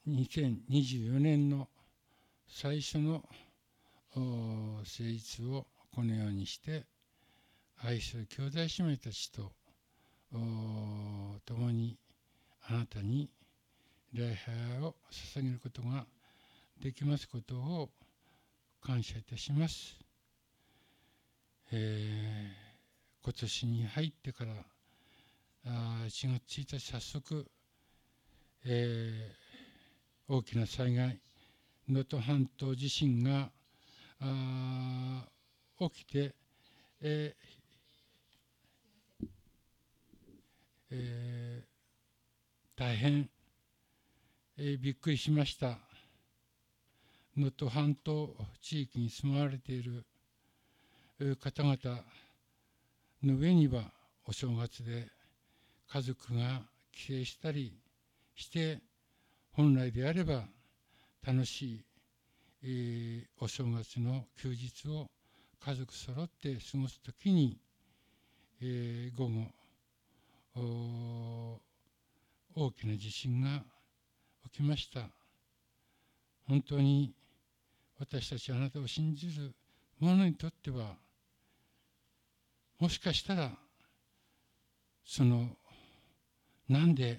2024年の最初の聖日をこのようにして愛する兄弟姉妹たちと共にあなたに礼拝を捧げることができますことを感謝いたします。今年に入ってから1月1日早速、大きな災害、能登半島地震が起きて、大変、びっくりしました。能登半島地域に住まわれている方々の上にはお正月で家族が帰省したりして本来であれば楽しい、お正月の休日を家族揃って過ごすときに、午後大きな地震が起きました。本当に私たちあなたを信じる者にとってはもしかしたらなんで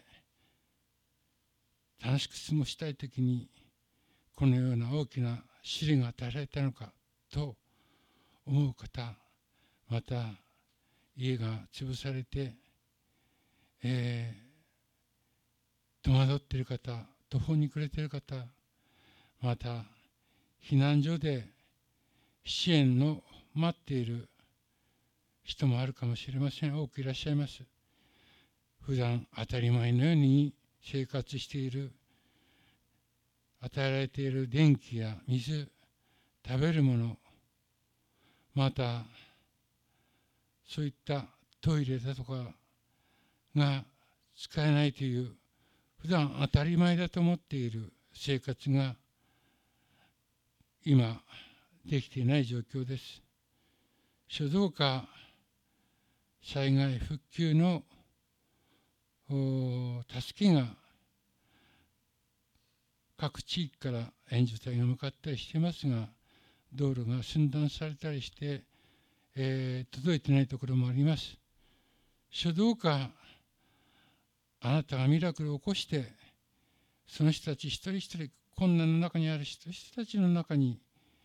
楽しく過ごしたいときにこのような大きな試練が与えられたのかと思う方、また家が潰されて、戸惑っている方、途方に暮れている方、また避難所で支援の待っている人もあるかもしれません。多くいらっしゃいます。普段当たり前のように生活している、与えられている電気や水、食べるもの、またそういったトイレだとかが使えないという普段当たり前だと思っている生活が今できていない状況です。どうか災害復旧の助けが各地域から援助隊が向かったりしていますが、道路が寸断されたりして、届いていないところもあります。どうかあなたがミラクルを起こしてその人たち一人一人、困難の中にある人たちの中に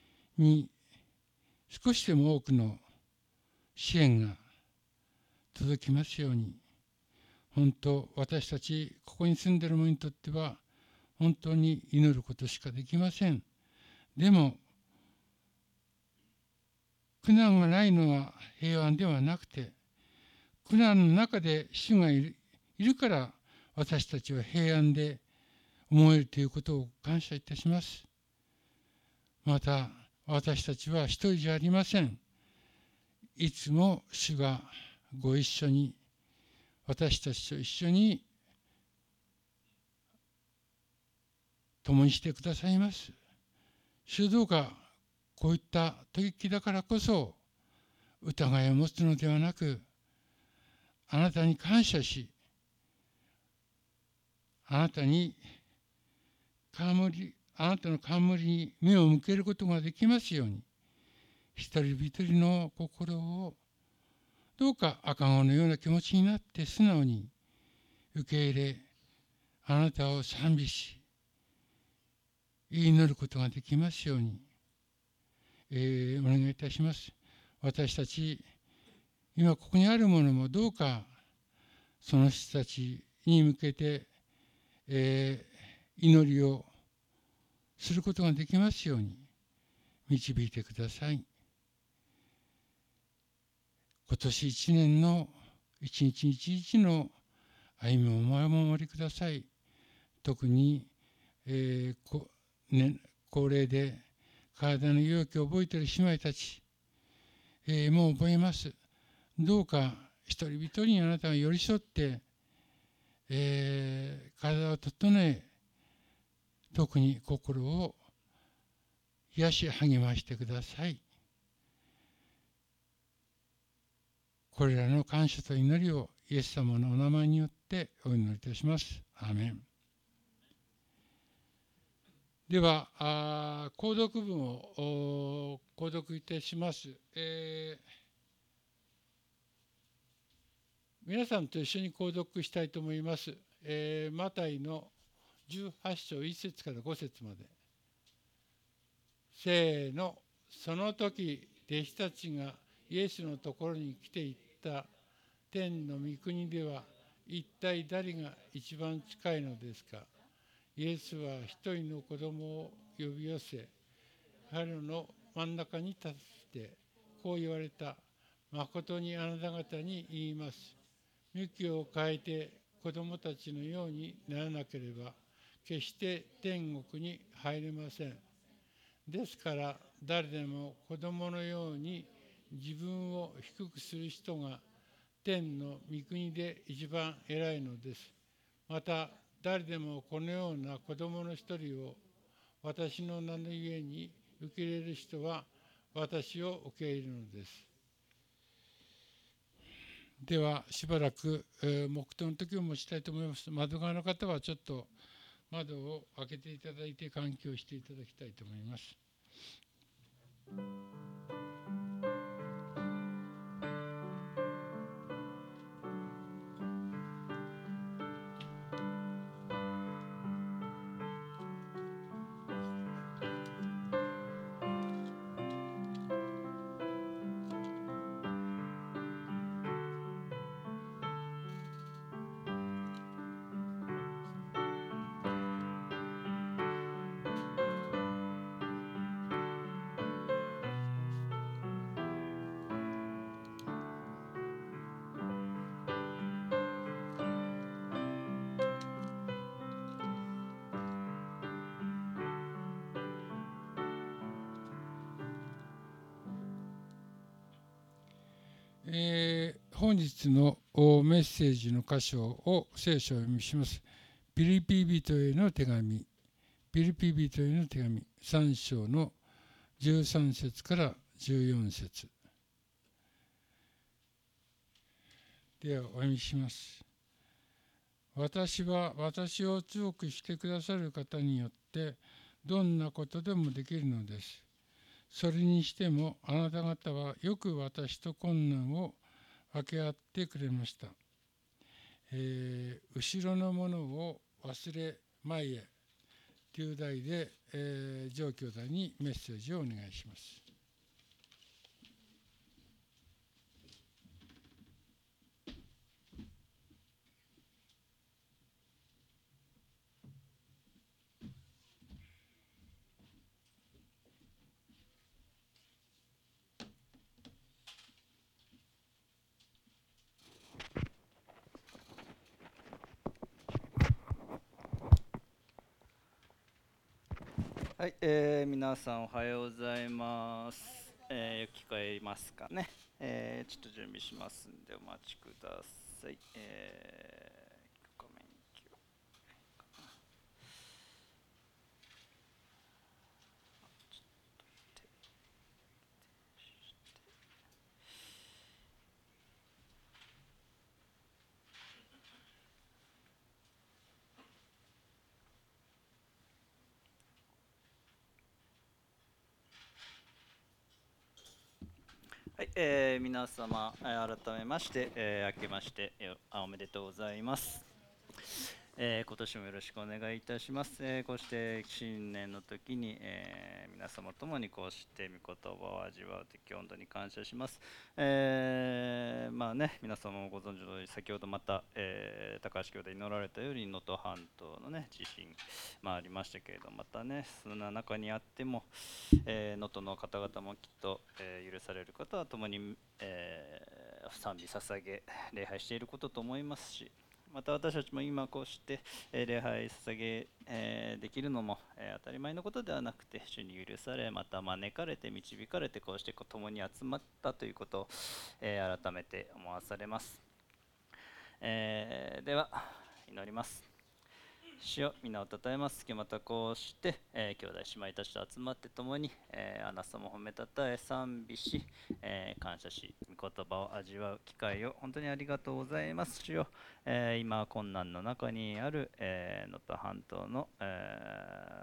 少しでも多くの支援が届きますように。本当、私たちここに住んでいる者にとっては本当に祈ることしかできません。でも苦難がないのは平安ではなくて、苦難の中で主がいるから私たちは平安で思えるということを感謝いたします。また私たちは一人じゃありません。いつも主がご一緒に、私たちと一緒に共にしてくださいます。どうかこういった時だからこそ疑いを持つのではなく、あなたに感謝し、あなたの冠に目を向けることができますように、一人一人の心をどうか赤子のような気持ちになって素直に受け入れ、あなたを賛美し祈ることができますように、お願いいたします。私たち今ここにあるものもどうかその人たちに向けて、祈りをすることができますように導いてください。今年一年の一日一日の歩みをお守りください。特に、高齢で体の勇気を覚えている姉妹たち、もう覚えます。どうか一人一人にあなたが寄り添って、体を整え、特に心を癒し励ましてください。これらの感謝と祈りをイエス様のお名前によってお祈りいたします。アーメン。 では購読文を購読いたします。皆さんと一緒に購読したいと思います。マタイの18章1節から5節まで。せーの。その時弟子たちがイエスのところに来ていった。天の御国では一体誰が一番近いのですか。イエスは一人の子供を呼び寄せ、彼の真ん中に立ってこう言われた。誠にあなた方に言います。向きを変えて子供たちのようにならなければ決して天国に入れません。ですから誰でも子供のように自分を低くする人が天の御国で一番偉いのです。また誰でもこのような子供の一人を私の名のゆえに受け入れる人は私を受け入れるのです。ではしばらく黙祷の時を持ちたいと思います。窓側の方はちょっと窓を開けていただいて換気をしていただきたいと思います。本日のメッセージの箇所を聖書を読みします。ピリピ人への手紙、ピリピ人への手紙3章の13節から14節ではお読みします。私は私を強くしてくださる方によってどんなことでもできるのです。それにしてもあなた方はよく私と困難を分け合ってくれました。後ろのものを忘れ前へという題で、上兄弟にメッセージをお願いします。 はい、皆さんおはようございます。聞こえますかね。ちょっと準備しますんでお待ちください。ごめんはい、皆様、改めまして、明けましておめでとうございます。今年もよろしくお願いいたします。こうして新年の時に、皆様ともにこうして御言葉を味わう時本当に感謝します。まあね、皆様もご存知の通り先ほどまた、高橋兄弟祈られたように能登半島のね地震、ありましたけれどまたねそんな中にあっても能登の方々もきっと、許される方は共に、賛美捧げ礼拝していることと思いますし、また私たちも今こうして礼拝捧げできるのも当たり前のことではなくて主に許されまた招かれて導かれてこうして共に集まったということを改めて思わされます。では祈ります。主よ皆をたたえます。またこうして、兄弟姉妹たちと集まって共に、あなた様を褒めたたえ賛美し、感謝し御言葉を味わう機会を本当にありがとうございます。主よ、今困難の中にある能登半島の、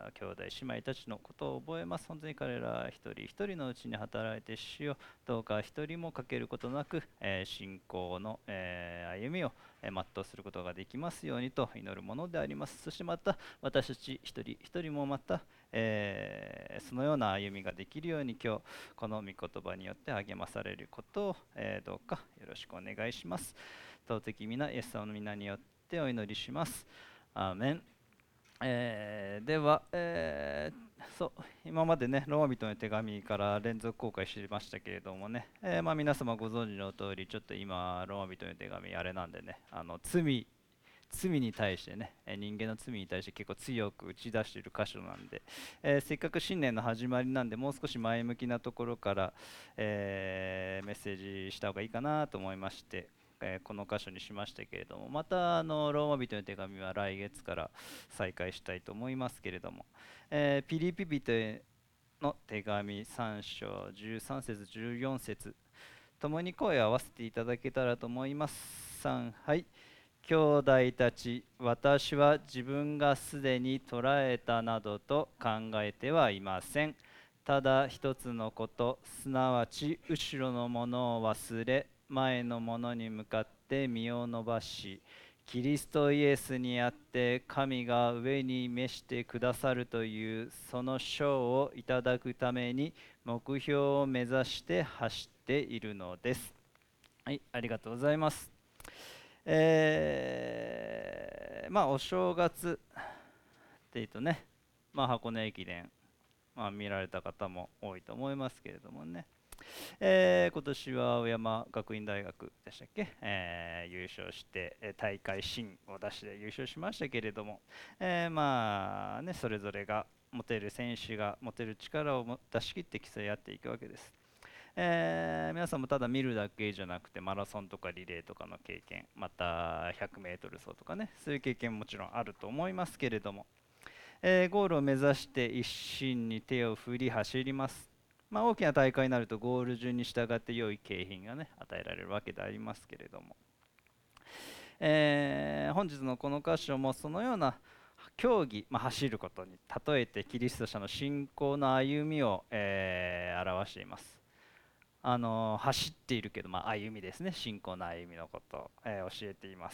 兄弟姉妹たちのことを覚えます。本当に彼ら一人一人のうちに働いて主よ、どうか一人も欠けることなく、信仰の、歩みを全うすることができますようにと祈るものであります。そしてまた私たち一人一人もまた、そのような歩みができるように今日この御言葉によって励まされることを、どうかよろしくお願いします。尊き皆イエス様の皆によってお祈りします。アーメン。では、今までねローマ人の手紙から連続公開してましたけれどもね、皆様ご存知の通りちょっと今ローマ人の手紙あれなんでね、罪に対してね、人間の罪に対して結構強く打ち出している箇所なんで、せっかく新年の始まりなんでもう少し前向きなところから、メッセージした方がいいかなと思いまして、この箇所にしましたけれども、またローマ人の手紙は来月から再開したいと思いますけれども、ピリピ人への手紙3章13節14節共に声を合わせていただけたらと思います。3、はい。兄弟たち、私は自分がすでに捕らえたなどと考えてはいません。ただ一つのこと、すなわち後ろのものを忘れ、前のものに向かって身を伸ばし、キリストイエスにあって神が上に召してくださるというその賞をいただくために目標を目指して走っているのです。はい、ありがとうございます。お正月っていうとね、箱根駅伝、見られた方も多いと思いますけれどもね、今年は青山学院大学でしたっけ、優勝して、大会新を出して優勝しましたけれども、それぞれが持てる選手が持てる力を出し切って競い合っていくわけです。皆さんもただ見るだけじゃなくてマラソンとかリレーとかの経験、また 100m 走とかね、そういう経験ももちろんあると思いますけれども、ゴールを目指して一心に手を振り走ります。大きな大会になるとゴール順に従って良い景品がね与えられるわけでありますけれども、本日のこの箇所もそのような競技、走ることに例えてキリスト者の信仰の歩みを、表しています。走っているけど、歩みですね、信仰の歩みのことを、教えています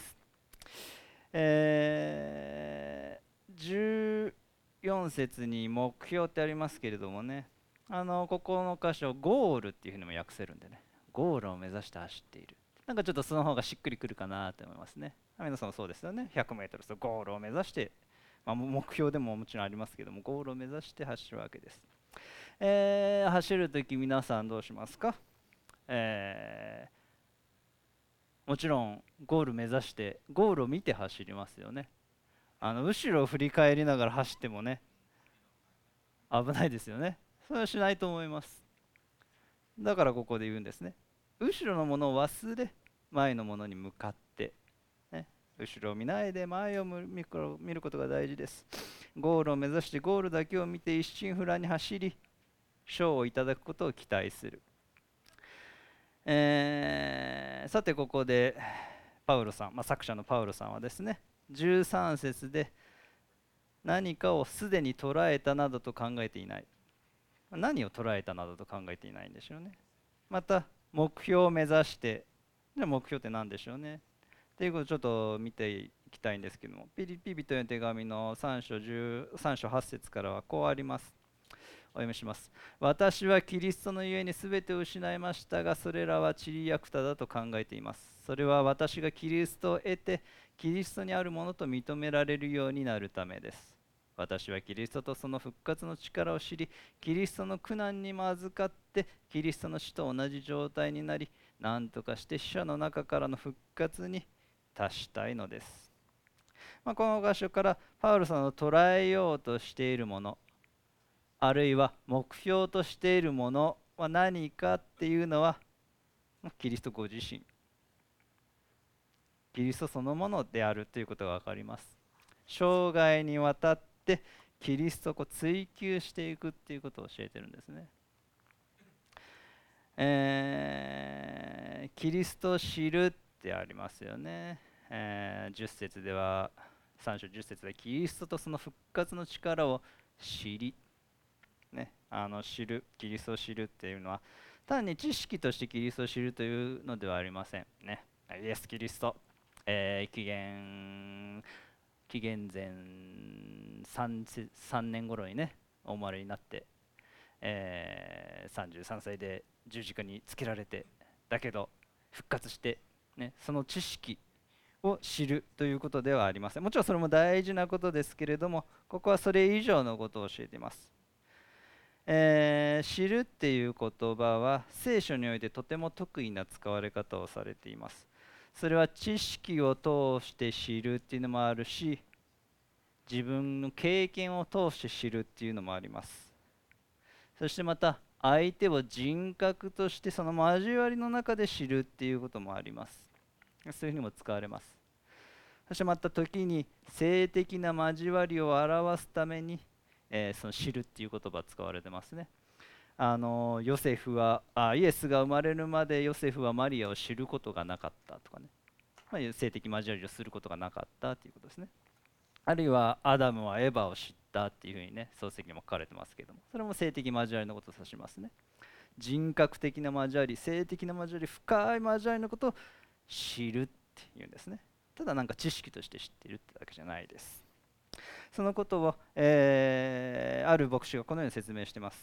。14節に目標ってありますけれどもね、ここの箇所ゴールっていうふうにも訳せるんでね、ゴールを目指して走っている、なんかちょっとその方がしっくりくるかなと思いますね。皆さんもそうですよね。100m とゴールを目指して、目標でももちろんありますけども、ゴールを目指して走るわけです。走るとき皆さんどうしますか？もちろんゴール目指してゴールを見て走りますよね。後ろを振り返りながら走ってもね危ないですよね。それはしないと思います。だからここで言うんですね。後ろのものを忘れ前のものに向かって、ね、後ろを見ないで前を見ることが大事です。ゴールを目指してゴールだけを見て一心不乱に走り賞をいただくことを期待する。さてここでパウロさん、作者のパウロさんはですね、13節で何かをすでに捉えたなどと考えていない。何を捉えたなどと考えていないんでしょうね。また目標を目指して、じゃあ目標って何でしょうねということをちょっと見ていきたいんですけども、ピリピ人への手紙の3章8節からはこうあります。お読みします。私はキリストのゆえに全てを失いましたが、それらは塵やくただと考えています。それは私がキリストを得て、キリストにあるものと認められるようになるためです。私はキリストとその復活の力を知り、キリストの苦難にも預かって、キリストの死と同じ状態になり、何とかして死者の中からの復活に達したいのです。この箇所からパウロさんの捉えようとしているもの、あるいは目標としているものは何かっていうのはキリストご自身、キリストそのものであるということが分かります。生涯にわたってキリストを追求していくっていうことを教えてるんですね。キリストを知るってありますよね。10節では3章10節でキリストとその復活の力を知り、ね、知る、キリストを知るっていうのは単に知識としてキリストを知るというのではありませんね。イエス・キリスト、紀元前3年頃にねお生まれになって、33歳で十字架につけられて、だけど復活して、ね、その知識を知るということではありません。もちろんそれも大事なことですけれども、ここはそれ以上のことを教えています。知るっていう言葉は聖書においてとても得意な使われ方をされています。それは知識を通して知るっていうのもあるし、自分の経験を通して知るっていうのもあります。そしてまた相手を人格としてその交わりの中で知るっていうこともあります。そういうふうにも使われます。そしてまた時に性的な交わりを表すために、その知るっていう言葉が使われてますね。ヨセフはイエスが生まれるまでヨセフはマリアを知ることがなかったとかね、性的交わりをすることがなかったということですね。あるいはアダムはエバを知ったっていうふうにね漱石にも書かれてますけども、それも性的交わりのことを指しますね。人格的な交わり、性的な交わり、深い交わりのことを知るっていうんですね。ただなんか知識として知っているってだけじゃないです。そのことを、ある牧師がこのように説明しています。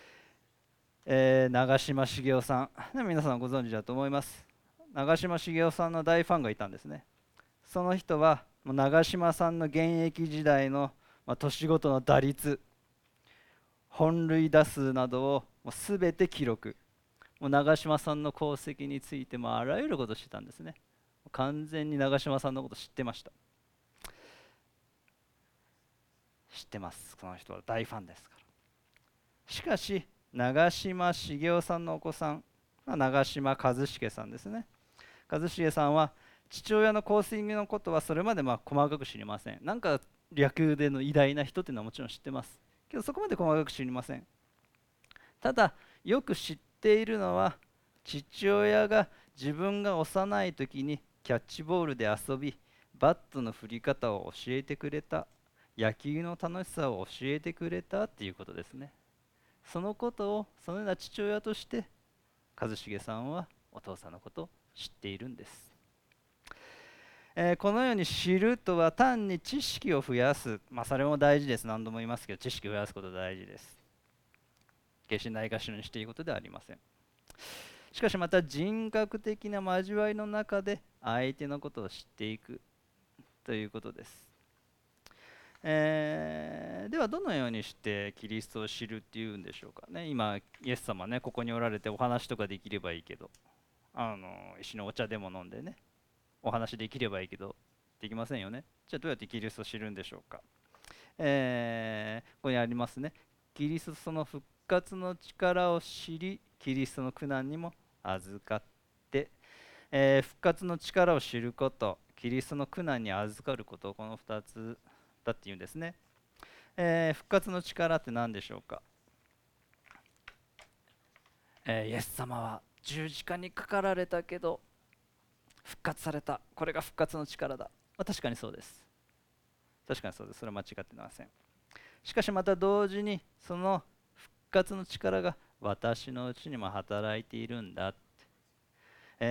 長嶋茂雄さん、皆さんご存知だと思います。長嶋茂雄さんの大ファンがいたんですね。その人は長嶋さんの現役時代の年ごとの打率、本塁打数などを全て記録、長嶋さんの功績についてもあらゆることをしてたんですね。完全に長嶋さんのこと知ってました。知ってます。この人は大ファンですから。しかし長嶋茂雄さんのお子さん、長嶋一茂さんですね。一茂さんは父親の功績のことはそれまで細かく知りません。なんか野球での偉大な人っていうのはもちろん知ってますけど、そこまで細かく知りません。ただよく知っているのは、父親が自分が幼い時にキャッチボールで遊び、バットの振り方を教えてくれた、野球の楽しさを教えてくれたっていうことですね。そのことをそのような父親として一茂さんはお父さんのことを知っているんです。このように知るとは単に知識を増やす、それも大事です。何度も言いますけど、知識を増やすこと大事です。決してないがしろにしていいことではありません。しかしまた人格的な交わりの中で相手のことを知っていくということです。ではどのようにしてキリストを知るっていうんでしょうかね。今イエス様ねここにおられてお話とかできればいいけど、石のお茶でも飲んでねお話できればいいけどできませんよね。じゃあどうやってキリストを知るんでしょうか。ここにありますね。キリストその復活の力を知り、キリストの苦難にも預かって、復活の力を知ること、キリストの苦難に預かること、この2つだっていうんですね。復活の力って何でしょうか。イエス様は十字架にかかられたけど復活された、これが復活の力だ。確かにそうです。確かにそうです。それは間違ってません。しかしまた同時にその復活の力が私のうちにも働いているんだって、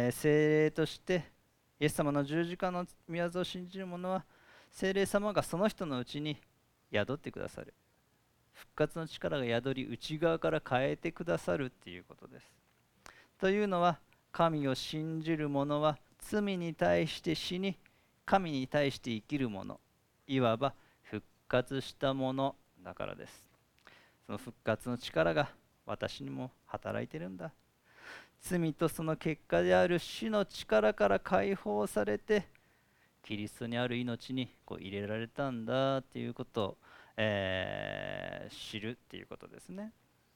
聖霊としてイエス様の十字架の御業を信じる者は聖霊様がその人のうちに宿ってくださる。復活の力が宿り内側から変えてくださるっていうことです。というのは神を信じる者は罪に対して死に神に対して生きる者、いわば復活した者だからです。その復活の力が私にも働いてるんだ。罪とその結果である死の力から解放されてキリストにある命に入れられたんだっていうことを、知るっていうことですね。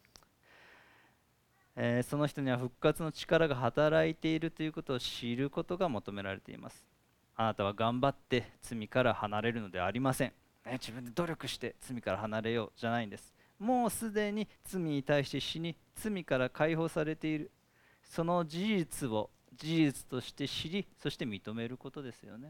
その人には復活の力が働いているということを知ることが求められています。あなたは頑張って罪から離れるのではありません。自分で努力して罪から離れようじゃないんです。もうすでに罪に対して死に罪から解放されている、その事実を事実として知り、そして認めることですよね。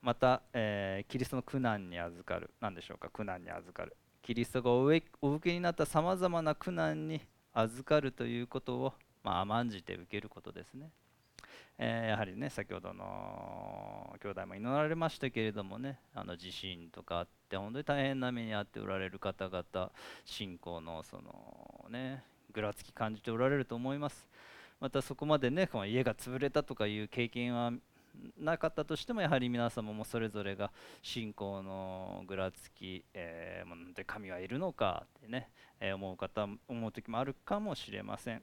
また、キリストの苦難に預かる。何でしょうか、苦難に預かる。キリストがお受けになったさまざまな苦難に預かるということを、甘んじて受けることですね。やはりね、先ほどの兄弟も祈られましたけれどもね、地震とかあって本当に大変な目に遭っておられる方々、信仰のそのねぐらつき感じておられると思います。またそこまでね、この家が潰れたとかいう経験はなかったとしても、やはり皆様もそれぞれが信仰のぐらつき、本当に神はいるのかってね、思う時もあるかもしれません。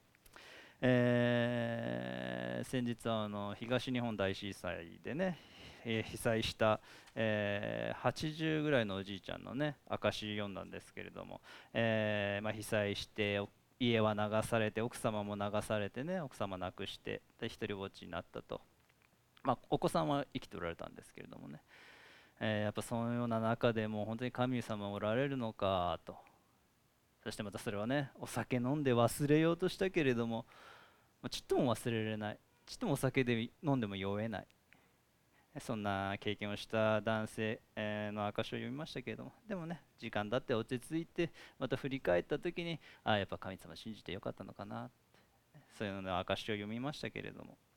先日は東日本大震災でね、被災した、80ぐらいのおじいちゃんのね証読んだんですけれども、被災して家は流されて、奥様も流されてね、奥様亡くしてで一人ぼっちになったと。お子さんは生きておられたんですけれどもね、やっぱそのような中でも本当に神様おられるのかと。そしてまたそれはね、お酒飲んで忘れようとしたけれども、ちっとも忘れられない、ちっともお酒で飲んでも酔えない、そんな経験をした男性の証を読みましたけれども、でもね、時間だって落ち着いてまた振り返った時に、やっぱ神様信じてよかったのかな、そういうの証を読みましたけれども、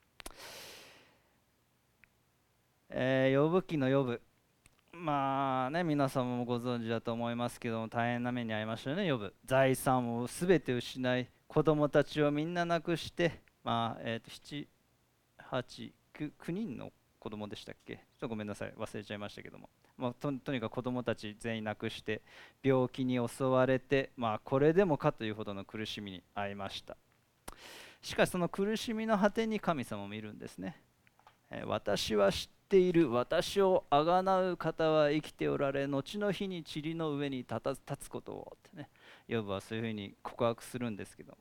ヨブ記のヨブ、皆様もご存知だと思いますけども、大変な目に遭いましたよね。ヨブ、財産を全て失い、子供たちをみんな亡くして、7、8、9人の子供でしたっけ、ちょっとごめんなさい、忘れちゃいましたけども、とにかく子供たち全員亡くして、病気に襲われて、これでもかというほどの苦しみに遭いました。しかしその苦しみの果てに神様を見るんですね。私は知っている、私をあがなう方は生きておられ、後の日に塵の上に立つことをってね、ヨブはそういうふうに告白するんですけど、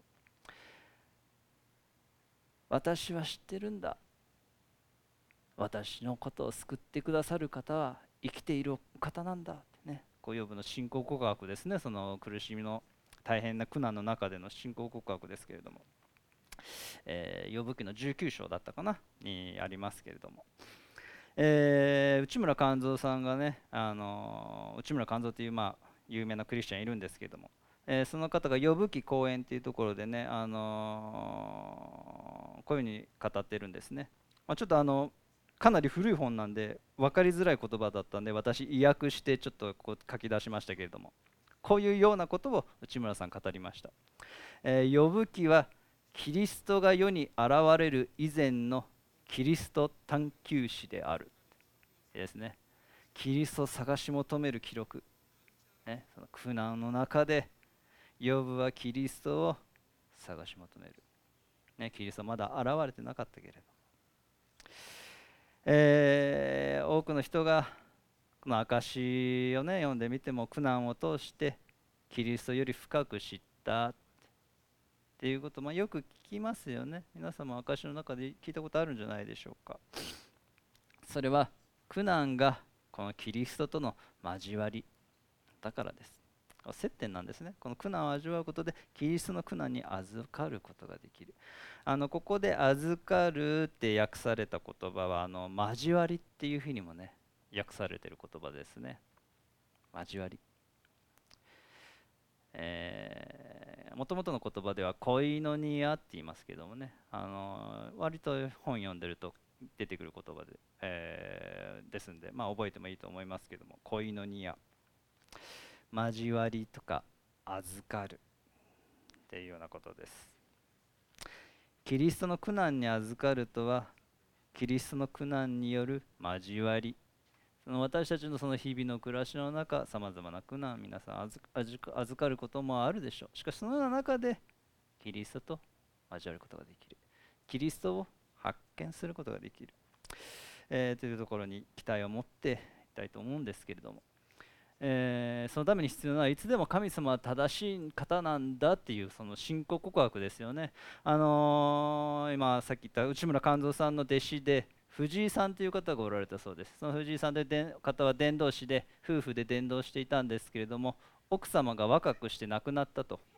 私は知ってるんだ、私のことを救ってくださる方は生きている方なんだってね、ヨブの信仰告白ですね。その苦しみの大変な苦難の中での信仰告白ですけれども、ヨブ記の19章だったかなにありますけれども、内村勘三さんがね、内村勘三という有名なクリスチャンいるんですけども、その方がヨブ記講演というところでね、こういうふうに語ってるんですね。ちょっとかなり古い本なんで分かりづらい言葉だったんで、私意訳してちょっとこう書き出しましたけれども、こういうようなことを内村さん語りました。ヨブ記はキリストが世に現れる以前のキリスト探求史であるですね。キリストを探し求める記録、ね、その苦難の中でヨブはキリストを探し求める、ね、キリストはまだ現れてなかったけれど、多くの人がこの証をね読んでみても、苦難を通してキリストより深く知ったっていうこと、よく聞きますよね。皆さんも証の中で聞いたことあるんじゃないでしょうか。それは苦難がこのキリストとの交わりだからです。接点なんですね。この苦難を味わうことでキリストの苦難に預かることができる。ここで預かるって訳された言葉は交わりっていうふうにもね訳されている言葉ですね。交わり、もともとの言葉ではコイノニアって言いますけどもね、割と本読んでると出てくる言葉で、ですんで、覚えてもいいと思いますけども、コイノニア、交わりとか預かるっていうようなことです。キリストの苦難に預かるとは、キリストの苦難による交わり、その私たちのその日々の暮らしの中、さまざまな苦難、皆さん預かることもあるでしょう。しかしそのような中でキリストと交わることができる、キリストを発見することができる、というところに期待を持っていきたいと思うんですけれども、そのために必要なのはいつでも神様は正しい方なんだっていうその信仰告白ですよね。今さっき言った内村勘三さんの弟子で藤井さんという方がおられたそうです。その藤井さんという方は伝道師で夫婦で伝道していたんですけれども、奥様が若くして亡くなったと、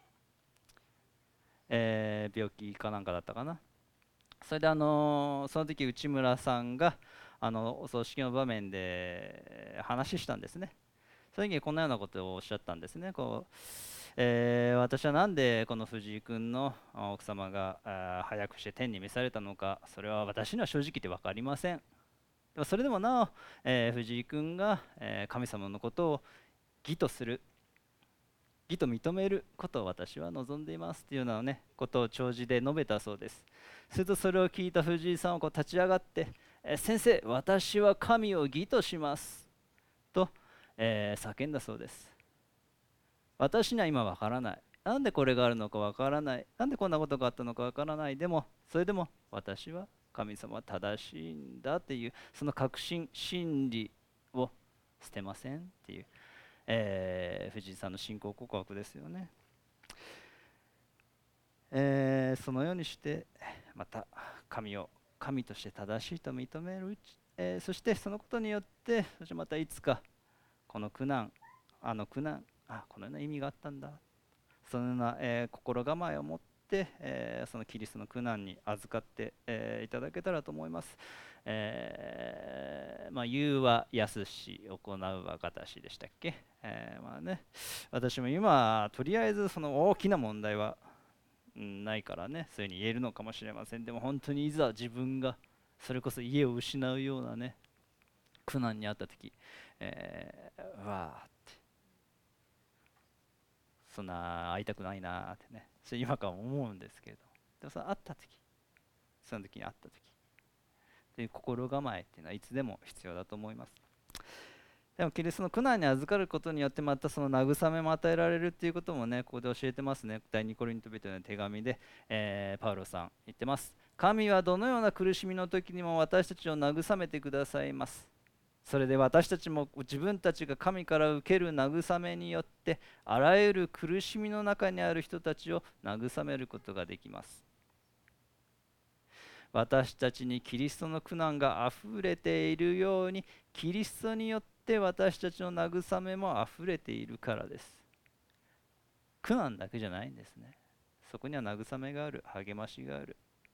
病気かなんかだったかな。それでその時内村さんがお葬式の場面で話したんですね。その時にこのようなことをおっしゃったんですね。私はなんでこの藤井君の奥様が早くして天に召されたのか、それは私には正直言って分かりません。でもそれでもなお、藤井君が、神様のことを義とする、義と認めることを私は望んでいますというような、ね、ことを弔辞で述べたそうです。するとそれを聞いた藤井さんは立ち上がって、先生、私は神を義としますと、叫んだそうです。私には今わからない。なんでこれがあるのかわからない。なんでこんなことがあったのかわからない。でも、それでも私は神様は正しいんだっていう、その確信、真理を捨てませんっていう、藤井さんの信仰告白ですよね。そのようにしてまた神を神として正しいと認めるうち、そしてそのことによって、そしてまたいつかこの苦難、苦難、このような意味があったんだ、そのような、心構えを持って、そのキリストの苦難に預かって、いただけたらと思います。言うは易し、行うは難しでしたっけ。私も今とりあえずその大きな問題はないからね、そういうふうに言えるのかもしれません。でも本当にいざ自分がそれこそ家を失うようなね苦難にあった時、わあってそんな会いたくないなってね、それ今から思うんですけれど、でもその会った時、その時に会った時という心構えっていうのはいつでも必要だと思います。でもキリストの苦難に預かることによってまたその慰めも与えられるっていうこともね、ここで教えてますね。第2コリント人への手紙で、パウロさん言ってます。神はどのような苦しみの時にも私たちを慰めてくださいます。それで私たちも自分たちが神から受ける慰めによってあらゆる苦しみの中にある人たちを慰めることができます。私たちにキリストの苦難があふれているように、キリストによって私たちの慰めもあふれているからです。苦難だけじゃないんですね。そこには慰めがある、励ましがある。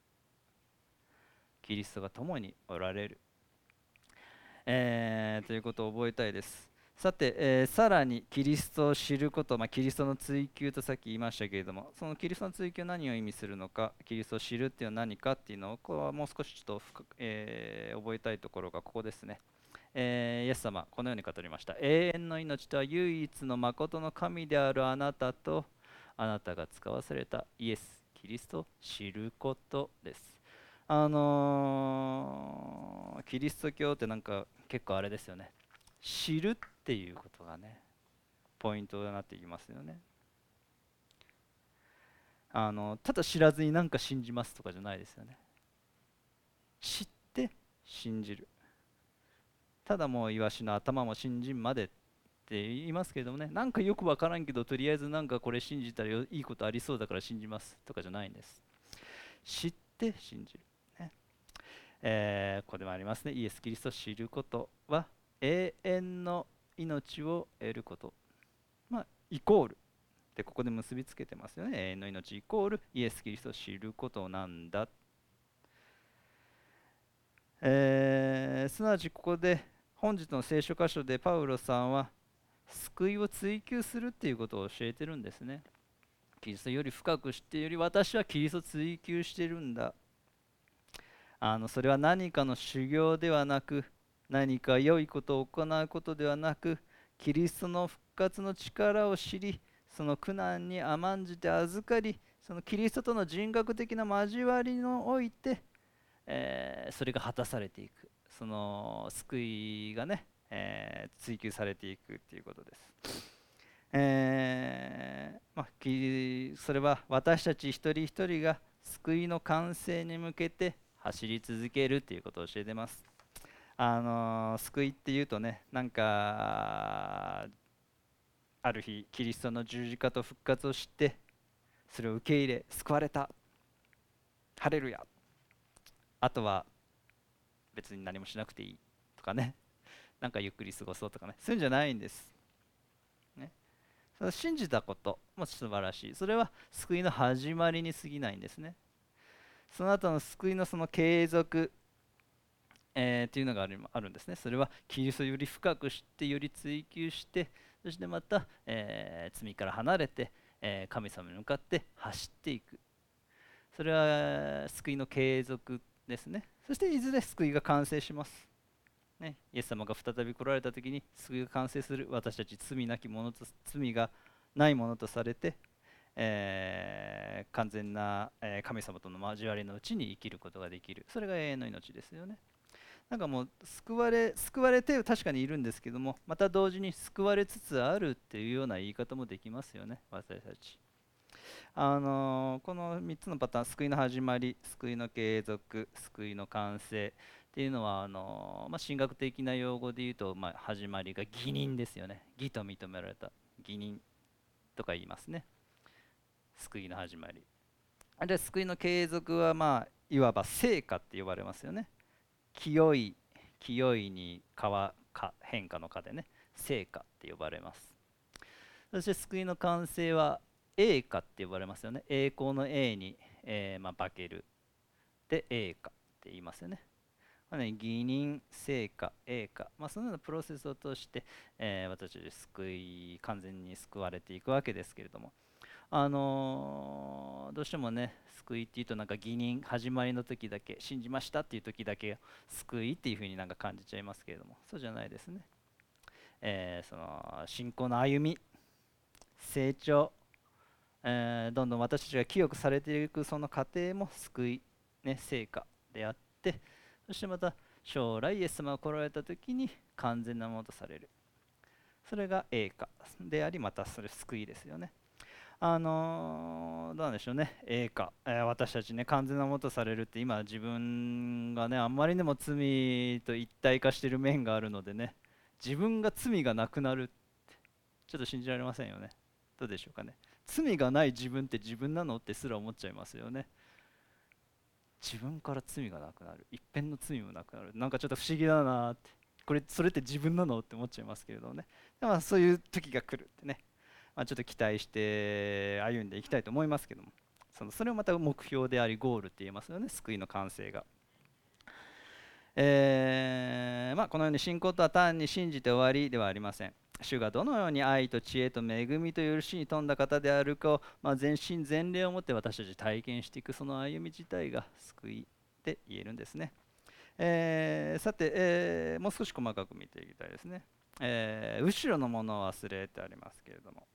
キリストが共におられる、ということを覚えたいです。さて、さらにキリストを知ること、キリストの追求とさっき言いましたけれども、そのキリストの追求は何を意味するのか、キリストを知るっていうのは何かっていうのをここはもう少しちょっと覚えたいところがここですね。イエス様このように語りました。永遠の命とは唯一の誠の神であるあなたとあなたが使わされたイエス・キリストを知ることです。キリスト教ってなんか結構あれですよね。知るっていうことがね、ポイントになっていきますよね。ただ知らずになんか信じますとかじゃないですよね。知って信じる。ただもうイワシの頭も信じんまでって言いますけどもね、なんかよくわからんけどとりあえずなんかこれ信じたらいいことありそうだから信じますとかじゃないんです。知って信じる。ここでもありますね。イエス・キリストを知ることは永遠の命を得ること。イコール。で、ここで結びつけてますよね。永遠の命イコールイエス・キリストを知ることなんだ。すなわちここで本日の聖書箇所でパウロさんは救いを追求するっていうことを教えてるんですね。キリストより深く知ってより私はキリストを追求してるんだ。それは何かの修行ではなく、何か良いことを行うことではなく、キリストの復活の力を知り、その苦難に甘んじて預かり、そのキリストとの人格的な交わりにおいて、それが果たされていく、その救いがね、追求されていくということです。それは私たち一人一人が救いの完成に向けて走り続けるということを教えてます。救いっていうとね、なんかある日キリストの十字架と復活を知ってそれを受け入れ救われた、ハレルヤ、あとは別に何もしなくていいとかね、なんかゆっくり過ごそうとかね、そういうんじゃないんです、ね、その信じたことも素晴らしい。それは救いの始まりに過ぎないんですね。その後の救いのその継続、 っていうのがあるんですね。それはキリストをより深く知ってより追求して、そしてまた、罪から離れて、神様に向かって走っていく。それは救いの継続ですね。そしていずれ救いが完成します。ね、イエス様が再び来られた時に救いが完成する。私たち罪なき者と罪がないものとされて、完全な、神様との交わりのうちに生きることができる。それが永遠の命ですよね。なんかもう救われて確かにいるんですけども、また同時に救われつつあるっていうような言い方もできますよね、私たち。この3つのパターン、救いの始まり、救いの継続、救いの完成っていうのは神学的な用語で言うと、始まりが義人ですよね。義と認められた義人とか言いますね。救いの始まりで、救いの継続はいわば成果って呼ばれますよね。清いに変化の化でね、成果って呼ばれます。そして救いの完成は栄華って呼ばれますよね。栄光の栄に、化けるで栄華って言いますよね。義人、成果、栄華、そのようなプロセスを通して、私たち完全に救われていくわけですけれども、どうしてもね、救いっていうとなんか義人、始まりの時だけ、信じましたっていう時だけ救いっていうふうになんか感じちゃいますけれども、そうじゃないですね。その信仰の歩み、成長、どんどん私たちが清くされていくその過程も救い、成果であって、そしてまた将来イエス様が来られた時に完全なものとされる。それが栄華であり、またそれ救いですよね。どうなんでしょうね、栄華、私たちね、完全なものとされるって、今自分がね、あんまりにも罪と一体化している面があるのでね、自分が罪がなくなるってちょっと信じられませんよね。どうでしょうかね。罪がない自分って自分なのってすら思っちゃいますよね。自分から罪がなくなる、一片の罪もなくなる、なんかちょっと不思議だなって、それって自分なのって思っちゃいますけれどね。そういう時が来るってね、ちょっと期待して歩んでいきたいと思いますけども、それをまた目標でありゴールって言えますよね、救いの完成が。このように信仰とは単に信じて終わりではありません。主がどのように愛と知恵と恵みと許しに富んだ方であるかを、全身全霊をもって私たち体験していく、その歩み自体が救いって言えるんですね。さて、もう少し細かく見ていきたいですね。後ろのものを忘れてありますけれども、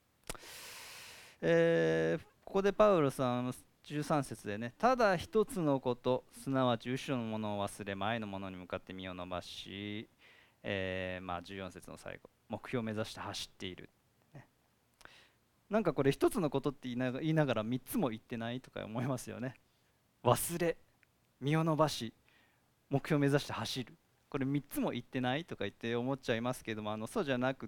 ここでパウロさん13節でね、ただ一つのこと、すなわち後ろのものを忘れ前のものに向かって身を伸ばし、14節の最後、目標を目指して走っている、ね、なんかこれ一つのことって言いながら3つも言ってないとか思いますよね。忘れ、身を伸ばし、目標を目指して走る、これ3つも言ってないとか言って思っちゃいますけども、そうじゃなくって、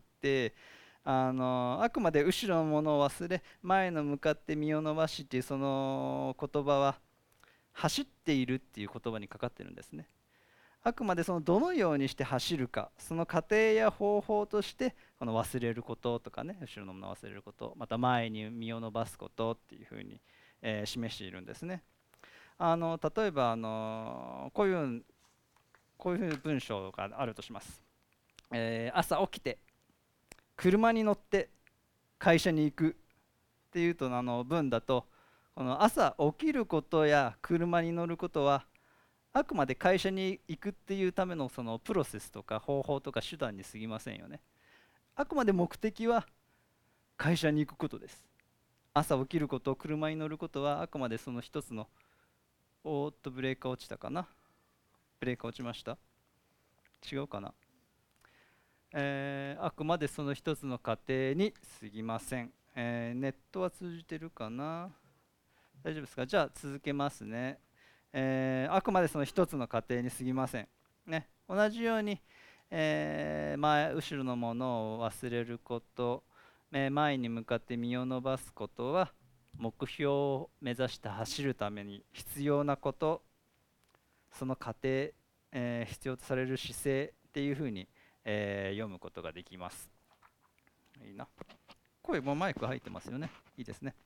あくまで後ろのものを忘れ前の向かって身を伸ばしっていうその言葉は走っているっていう言葉にかかってるんですね。あくまでそのどのようにして走るか、その過程や方法としてこの忘れることとかね、後ろのものを忘れること、また前に身を伸ばすことっていうふうに、示しているんですね。例えばこういう文章があるとします。朝起きて車に乗って会社に行くっていうと文だと、この朝起きることや車に乗ることはあくまで会社に行くっていうためのそのプロセスとか方法とか手段に過ぎませんよね。あくまで目的は会社に行くことです。朝起きること、車に乗ることはあくまでその一つの、ブレーカー落ちたかな、ブレーカー落ちました、違うかな、あくまでその一つの過程に過ぎません。ネットは通じてるかな、大丈夫ですか。じゃあ続けますね。あくまでその一つの過程に過ぎません、ね、同じように、後ろのものを忘れること、前に向かって身を伸ばすことは目標を目指して走るために必要なこと、その過程、必要とされる姿勢っていうふうに読むことができます。いいな、声もマイク入ってますよね、いいですね。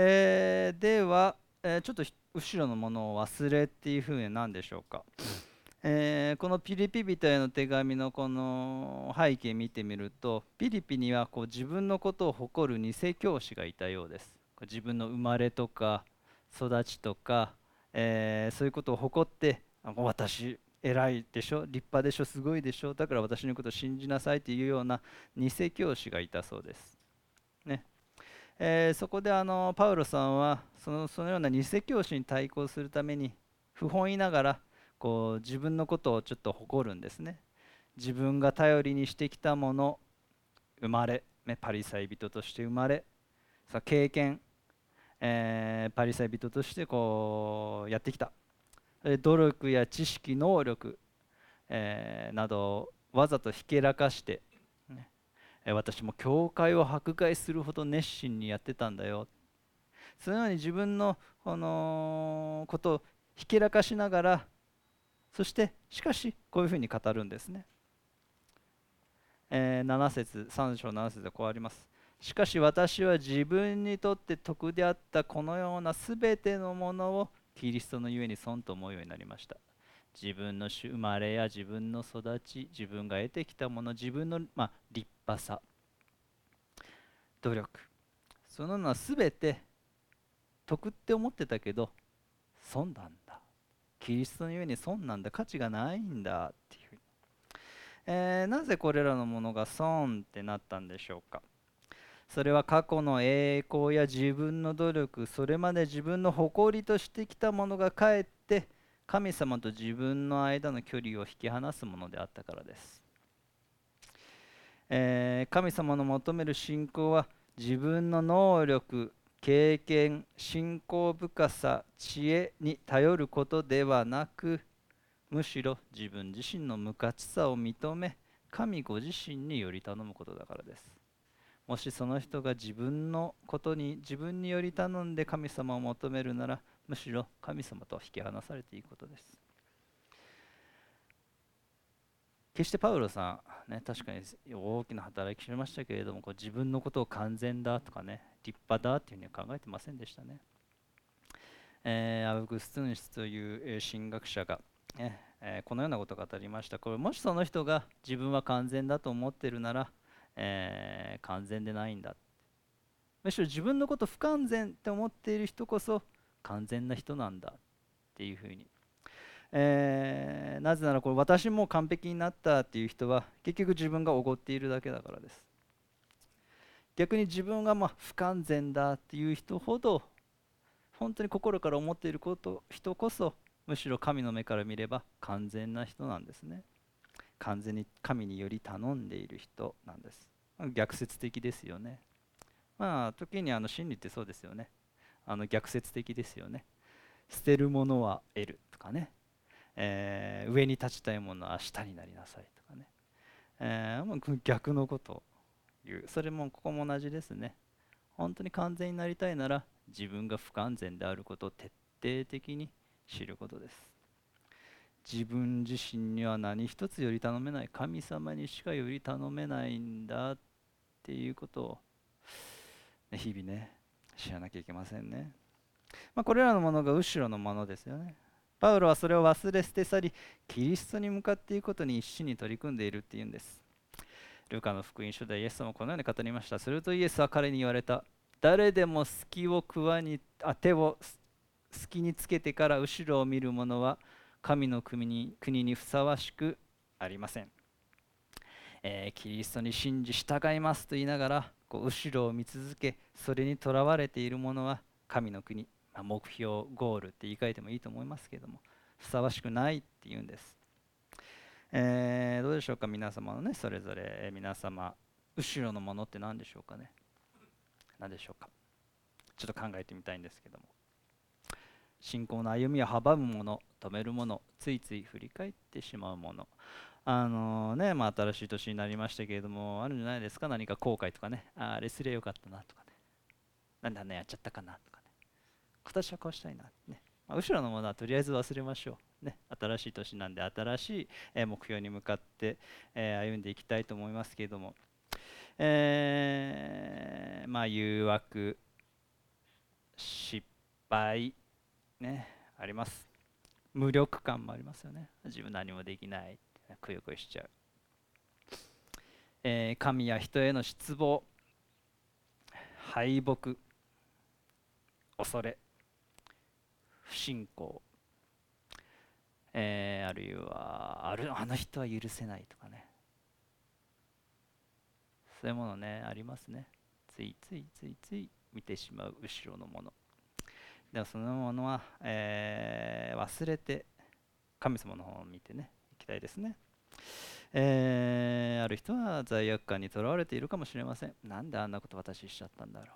では、ちょっと後ろのものを忘れっていうふうに何でしょうか。 このピリピ人への手紙のこの背景見てみると、ピリピにはこう自分のことを誇る偽教師がいたようです。自分の生まれとか育ちとか、そういうことを誇って、私偉いでしょ、立派でしょ、すごいでしょ、だから私のことを信じなさいというような偽教師がいたそうです。ね。そこでパウロさんはそのような偽教師に対抗するために不本意ながらこう自分のことをちょっと誇るんですね。自分が頼りにしてきたもの、生まれ、パリサイ人として生まれ、経験、パリサイ人としてこうやってきた努力や知識、能力、などをわざとひけらかして、ね、私も教会を迫害するほど熱心にやってたんだよ、そのように自分のこのことをひけらかしながら、そしてしかしこういうふうに語るんですね。7節3章7節でこうあります。しかし私は自分にとって得であったこのようなすべてのものをキリストのゆえに損と思うようになりました。自分の生まれや自分の育ち、自分が得てきたもの、自分の、立派さ、努力、そののはすべて得って思ってたけど損なんだ、キリストのゆえに損なんだ、価値がないんだっていう、なぜこれらのものが損ってなったんでしょうか。それは過去の栄光や自分の努力、それまで自分の誇りとしてきたものがかえって神様と自分の間の距離を引き離すものであったからです。神様の求める信仰は自分の能力、経験、信仰深さ、知恵に頼ることではなく、むしろ自分自身の無価値さを認め、神ご自身により頼むことだからです。もしその人が自分のことに自分により頼んで神様を求めるなら、むしろ神様と引き離されていくことです。決してパウロさん、ね、確かに大きな働きしましたけれども、こう自分のことを完全だとかね、立派だっていうふうには考えてませんでしたね。アウグストゥンスという神学者が、このようなことを語りました。これもしその人が自分は完全だと思っているなら、完全でないんだ。むしろ自分のこと不完全って思っている人こそ完全な人なんだっていうふうに、なぜならこれ私も完璧になったっていう人は結局自分がおごっているだけだからです。逆に自分が不完全だっていう人ほど本当に心から思っている人こそむしろ神の目から見れば完全な人なんですね。完全に神により頼んでいる人なんです。逆説的ですよね。時に真理ってそうですよね。逆説的ですよね。捨てるものは得るとかね、上に立ちたいものは下になりなさいとかね、逆のことを言う。それもここも同じですね。本当に完全になりたいなら自分が不完全であることを徹底的に知ることです。自分自身には何一つより頼めない、神様にしかより頼めないんだっていうことを日々ね知らなきゃいけませんね。これらのものが後ろのものですよね。パウロはそれを忘れ捨て去り、キリストに向かっていくことに一心に取り組んでいるっていうんです。ルカの福音書でイエス様はこのように語りました。するとイエスは彼に言われた。誰でも手を隙につけてから後ろを見る者は神の国にふさわしくありません。キリストに信じ従いますと言いながら後ろを見続け、それにとらわれている者は神の国、目標ゴールって言い換えてもいいと思いますけども、ふさわしくないって言うんです。どうでしょうか、皆様のね、それぞれ、皆様後ろのものって何でしょうかね。何でしょうか。ちょっと考えてみたいんですけども、信仰の歩みを阻むもの、止めるもの、ついつい振り返ってしまうもの、新しい年になりましたけれども、あるんじゃないですか。何か後悔とかね、あれすりゃよかったなとかね、なんであんなやっちゃったかなとかね、今年はこうしたいなね、後ろのものはとりあえず忘れましょうね。新しい年なんで新しい目標に向かって歩んでいきたいと思いますけれども、誘惑、失敗ね、あります。 無力感もありますよね。自分何もできないってくよくよしちゃう。神や人への失望、敗北、恐れ、不信仰、あるいはあの人は許せないとかね、そういうものねありますね。ついついついつい見てしまう後ろのものでも、そのものは、忘れて神様の方を見てねいきたいですね。ある人は罪悪感にとらわれているかもしれません。なんであんなこと私しちゃったんだろう。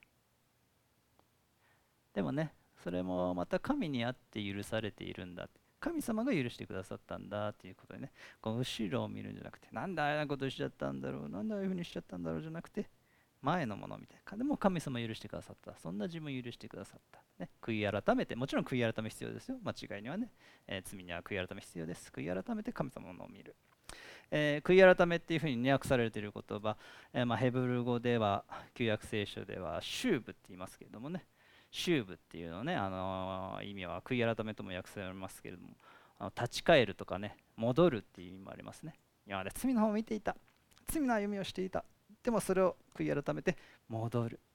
でもね、それもまた神にあって許されているんだ。神様が許してくださったんだっていうことでね、この後ろを見るんじゃなくて、なんであんなことしちゃったんだろう、なんでああいうふうにしちゃったんだろうじゃなくて、前のものを見て、でも神様許してくださった。そんな自分許してくださった。ね、悔い改めて、もちろん悔い改め必要ですよ。間違いにはね、罪には悔い改め必要です。悔い改めて神様のものを見る。悔い改めっていうふうに訳されている言葉、ヘブル語では、旧約聖書では、シューブって言いますけれどもね、シューブっていうのね、意味は悔い改めとも訳されますけれども、立ち返るとかね、戻るっていう意味もありますね。今まで罪の方を見ていた、罪の歩みをしていた、でもそれを悔い改めて戻る。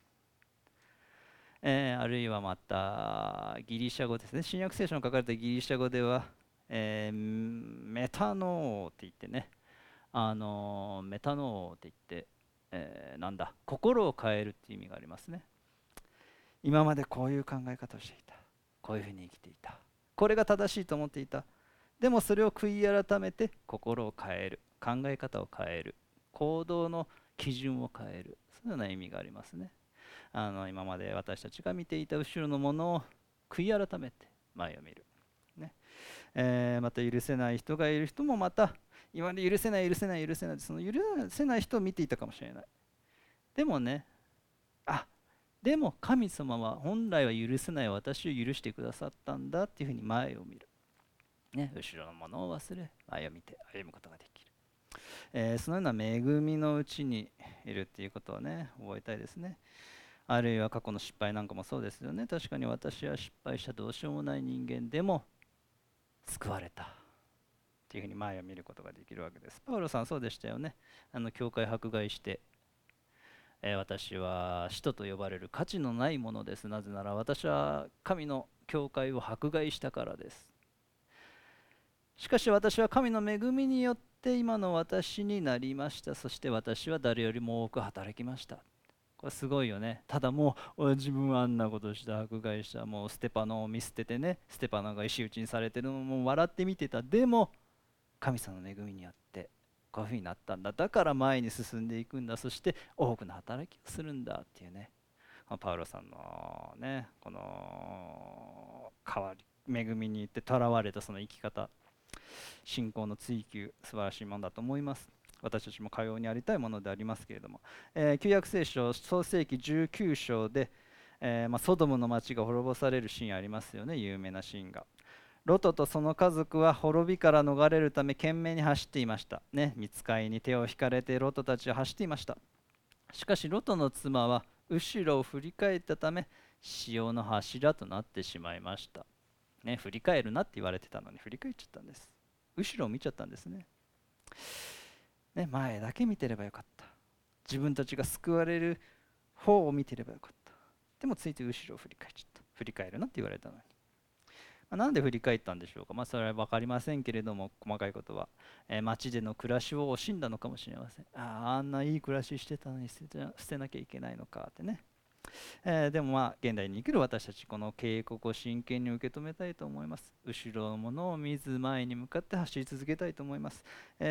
あるいはまたギリシャ語ですね。新約聖書の書かれたギリシャ語では、メタノーって言ってね、メタノーって言って、なんだ、心を変えるっていう意味がありますね。今までこういう考え方をしていた、こういうふうに生きていた、これが正しいと思っていた、でもそれを悔い改めて心を変える、考え方を変える、行動の基準を変える、そのような意味がありますね。今まで私たちが見ていた後ろのものを悔い改めて前を見る、ね。また許せない人がいる人もまた今まで許せない許せない許せない、その許せない人を見ていたかもしれない。でもね、でも神様は本来は許せない私を許してくださったんだっていうふうに前を見る、ね、後ろのものを忘れ前を見て歩むことができる。そのような恵みのうちにいるっていうことをね覚えたいですね。あるいは過去の失敗なんかもそうですよね。確かに私は失敗したどうしようもない人間でも救われたっていうふうに前を見ることができるわけです。パウロさんそうでしたよね。教会迫害して、私は使徒と呼ばれる価値のないものです。なぜなら私は神の教会を迫害したからです。しかし私は神の恵みによって今の私になりました。そして私は誰よりも多く働きました。これすごいよね。ただもう自分はあんなことした、迫害した、もうステパノを見捨ててね、ステパノが石打ちにされてるのも笑って見てた。でも神様の恵みによってこういうふうになったんだ。だから前に進んでいくんだ。そして多くの働きをするんだっていうね、パウロさんのね、この変わり恵みによってとらわれたその生き方、信仰の追求、素晴らしいものだと思います。私たちもかようにありたいものでありますけれども、旧約聖書創世記19章で、ソドムの町が滅ぼされるシーンありますよね。有名なシーンが、ロトとその家族は滅びから逃れるため懸命に走っていました、ね、見つかいに手を引かれてロトたちは走っていました。しかしロトの妻は後ろを振り返ったため潮の柱となってしまいました、ね、振り返るなって言われてたのに振り返っちゃったんです。後ろを見ちゃったんですね。前だけ見てればよかった。自分たちが救われる方を見てればよかった。でもついて後ろを振り返っちゃった。振り返るなって言われたのに。なんで振り返ったんでしょうか。それは分かりませんけれども、細かいことは、町での暮らしを惜しんだのかもしれません。あんないい暮らししてたのに捨てなきゃいけないのかってね。でも現代に生きる私たち、この警告を真剣に受け止めたいと思います。後ろのものを見ず前に向かって走り続けたいと思います。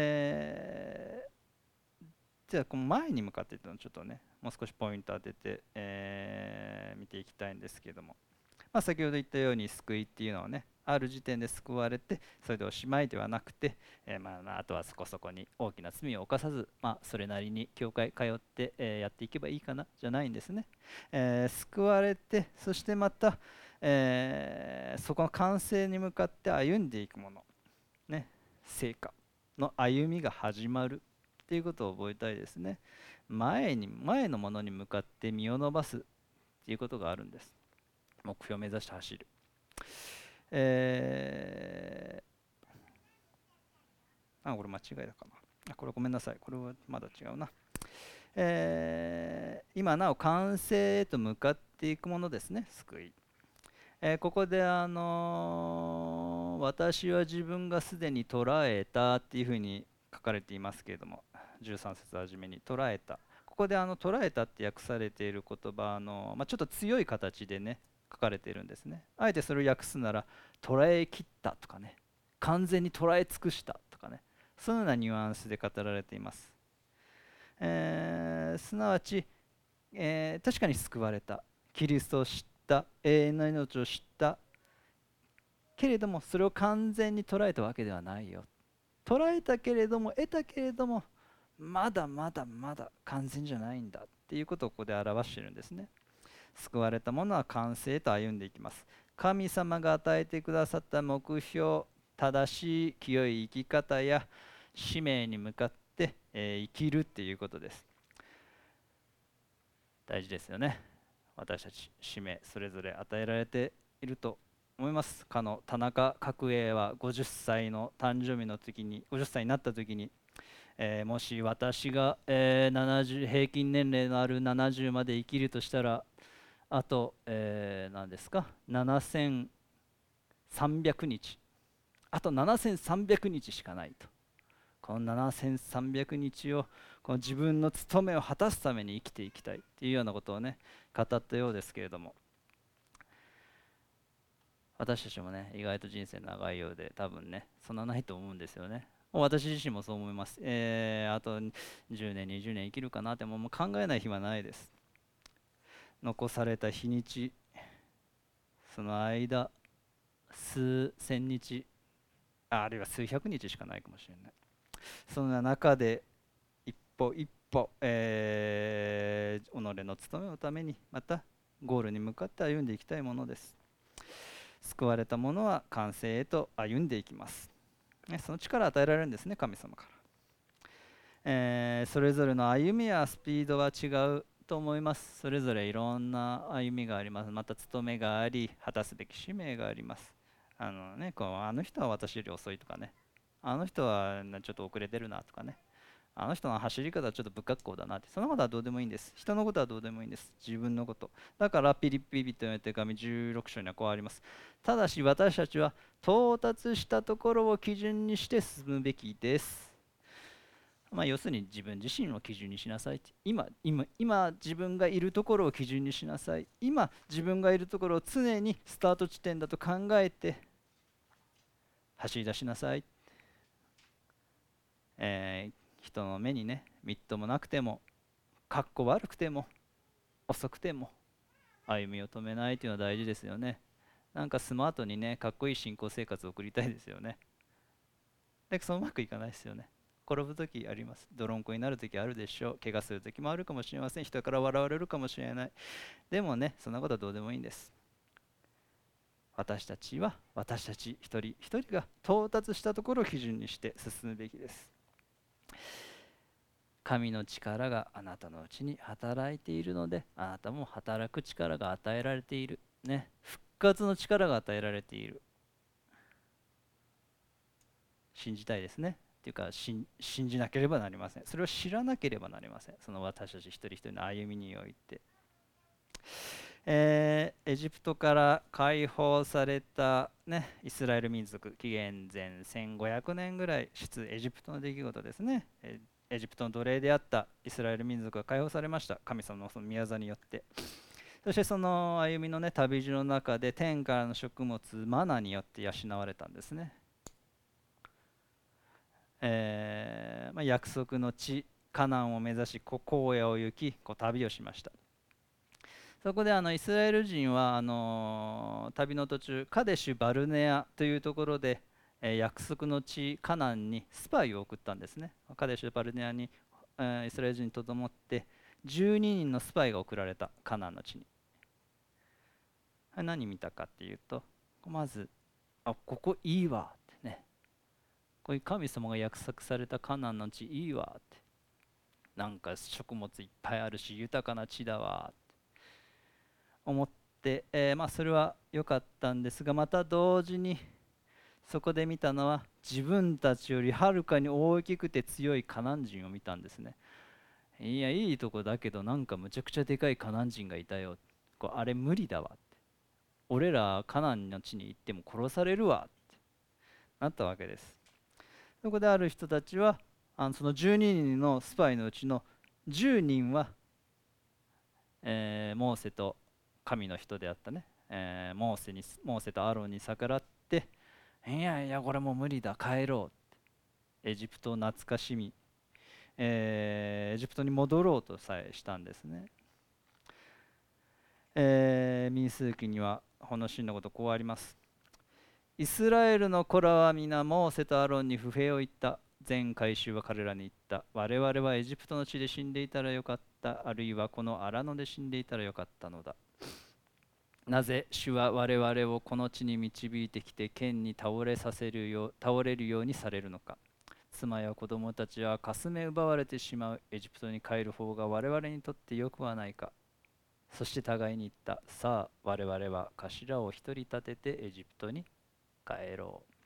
じゃあこの前に向かってというのをちょっとねもう少しポイント当てて、見ていきたいんですけども、先ほど言ったように救いっていうのはね、ある時点で救われてそれでおしまいではなくて、あとはそこそこに大きな罪を犯さず、それなりに教会通って、やっていけばいいかなじゃないんですね。救われて、そしてまた、そこの完成に向かって歩んでいくもの、ね、成果の歩みが始まるっていうことを覚えたいですね。前のものに向かって身を伸ばすっていうことがあるんです。目標を目指して走る。 これ間違いだかな。これごめんなさい。これはまだ違うな。今なお完成へと向かっていくものですね、救い。ここで、私は自分がすでに捉えたっていうふうに書かれていますけれども、13節はじめに捉えた。ここで捉えたって訳されている言葉ちょっと強い形でね書かれているんですね。あえてそれを訳すなら捉えきったとかね、完全に捉え尽くしたとかね、そのようなニュアンスで語られています。すなわち、確かに救われた、キリストを知った、永遠の命を知ったけれども、それを完全に捉えたわけではないよ。捉えたけれども、得たけれども、まだまだまだ完全じゃないんだっていうことをここで表しているんですね。救われた者は完成へと歩んでいきます。神様が与えてくださった目標、正しい清い生き方や使命に向かって、生きるっていうことです。大事ですよね。私たち使命それぞれ与えられていると思います。かの田中角栄は50歳の誕生日の時に、50歳になった時に、もし私が、平均年齢のある70まで生きるとしたら、あと、何ですか、7300日、あと7300日しかないと。この7300日をこの自分の務めを果たすために生きていきたいっていうようなことをね語ったようですけれども、私たちもね意外と人生長いようで多分ねそんなないと思うんですよね。私自身もそう思います。あと10年20年生きるかなってもう考えない暇ないです。残された日にち、その間数千日、あるいは数百日しかないかもしれない。その中で一歩一歩、己の務めのためにまたゴールに向かって歩んでいきたいものです。救われた者は完成へと歩んでいきます、その力を与えられるんですね、神様から。それぞれの歩みやスピードは違うと思います。それぞれいろんな歩みがあります。また務めがあり、果たすべき使命があります。あの人は私より遅いとかね、あの人はちょっと遅れてるなとかね、あの人の走り方はちょっと不格好だなって、そのことはどうでもいいんです。人のことはどうでもいいんです。自分のこと。だからピリピ人への手紙16章にはこうあります。ただし私たちは到達したところを基準にして進むべきです。要するに自分自身を基準にしなさい。今自分がいるところを基準にしなさい。今自分がいるところを常にスタート地点だと考えて走り出しなさい。人の目にねみっともなくてもかっこ悪くても遅くても歩みを止めないというのは大事ですよね。なんかスマートにねかっこいい信仰生活を送りたいですよね。だけどそううまくいかないですよね。転ぶ時あります。泥んこになる時あるでしょう。怪我する時もあるかもしれません。人から笑われるかもしれない。でもねそんなことはどうでもいいんです。私たちは私たち一人一人が到達したところを基準にして進むべきです。神の力があなたのうちに働いているので、あなたも働く力が与えられている、ね、復活の力が与えられている。信じたいですね。っていうか信じなければなりません。それを知らなければなりません。その私たち一人一人の歩みにおいて、エジプトから解放された、イスラエル民族、紀元前1500年ぐらい、出エジプトの出来事ですね。エジプトの奴隷であったイスラエル民族が解放されました。神様のその御業によって。そしてその歩みの旅路の中で天からの食物マナによって養われたんですね。約束の地カナンを目指し荒野を行き旅をしました。そこでイスラエル人は旅の途中カデシュ・バルネアというところで、約束の地カナンにスパイを送ったんですね。カデシュ・バルネアに、イスラエル人にとどもって12人のスパイが送られたカナンの地に。何見たかっていうと、まずここいいわってね、こういう神様が約束されたカナンの地いいわって、なんか食物いっぱいあるし豊かな地だわって思って、それは良かったんですが、また同時にそこで見たのは自分たちよりはるかに大きくて強いカナン人を見たんですね。いや、いいとこだけどなんかむちゃくちゃでかいカナン人がいたよ。あれ無理だわって。俺らカナンの地に行っても殺されるわってなったわけです。そこである人たちはその12人のスパイのうちの10人は、モーセと神の人であったね、モーセとアロンに逆らって、いやいやこれもう無理だ帰ろうってエジプトを懐かしみ、エジプトに戻ろうとさえしたんですね。民数記にはこのシーンのことこうあります。イスラエルの子らは皆モーセとアロンに不平を言った。全改宗は彼らに言った。我々はエジプトの地で死んでいたらよかった。あるいはこの荒野で死んでいたらよかったのだ。なぜ主は我々をこの地に導いてきて剣に倒れるようにされるのか。妻や子供たちはかすめ奪われてしまう。エジプトに帰る方が我々にとってよくはないか。そして互いに言った。さあ我々は頭を一人立ててエジプトに帰ろう。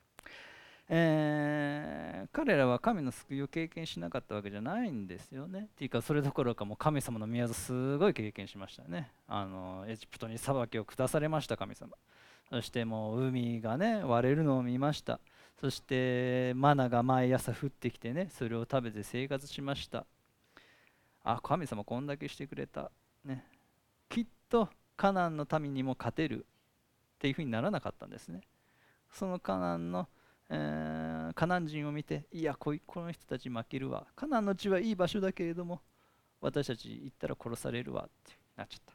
彼らは神の救いを経験しなかったわけじゃないんですよね。っていうかそれどころかもう神様の宮業すごい経験しましたね。エジプトに裁きを下されました神様。そしてもう海がね割れるのを見ました。そしてマナが毎朝降ってきてねそれを食べて生活しました。あ、神様こんだけしてくれた、ね、きっとカナンの民にも勝てるっていうふうにならなかったんですね。そのカナンのカナン人を見て、いやこの人たち負けるわ、カナンの地はいい場所だけれども私たち行ったら殺されるわってなっちゃった、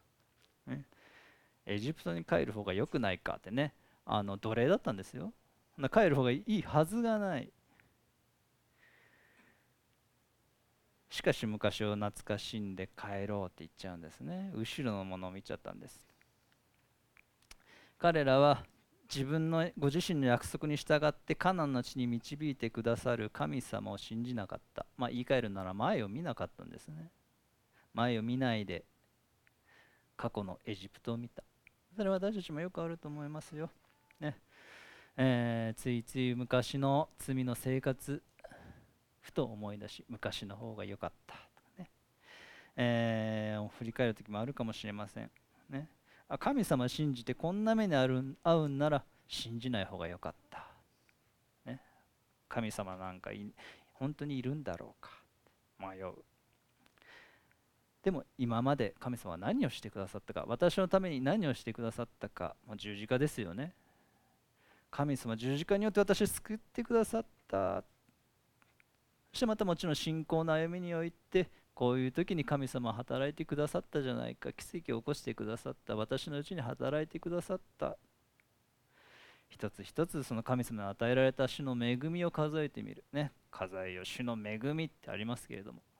ね、エジプトに帰る方が良くないかってね、奴隷だったんですよ。帰る方がいいはずがない。しかし昔を懐かしんで帰ろうって言っちゃうんですね。後ろのものを見ちゃったんです。彼らはご自身の約束に従ってカナンの地に導いてくださる神様を信じなかった。言い換えるなら前を見なかったんですね。前を見ないで過去のエジプトを見た。それは私たちもよくあると思いますよ、ね。ついつい昔の罪の生活ふと思い出し昔の方が良かったとかね、振り返る時もあるかもしれませんね。神様信じてこんな目に遭うんなら信じない方が良かった、ね、神様なんか本当にいるんだろうか迷う。でも今まで神様は何をしてくださったか、私のために何をしてくださったか、十字架ですよね。神様十字架によって私を救ってくださった。そしてまたもちろん信仰の歩みにおいてこういう時に神様は働いてくださったじゃないか、奇跡を起こしてくださった、私のうちに働いてくださった。一つ一つその神様に与えられた主の恵みを数えてみるね。数えよ主の恵みってありますけれども、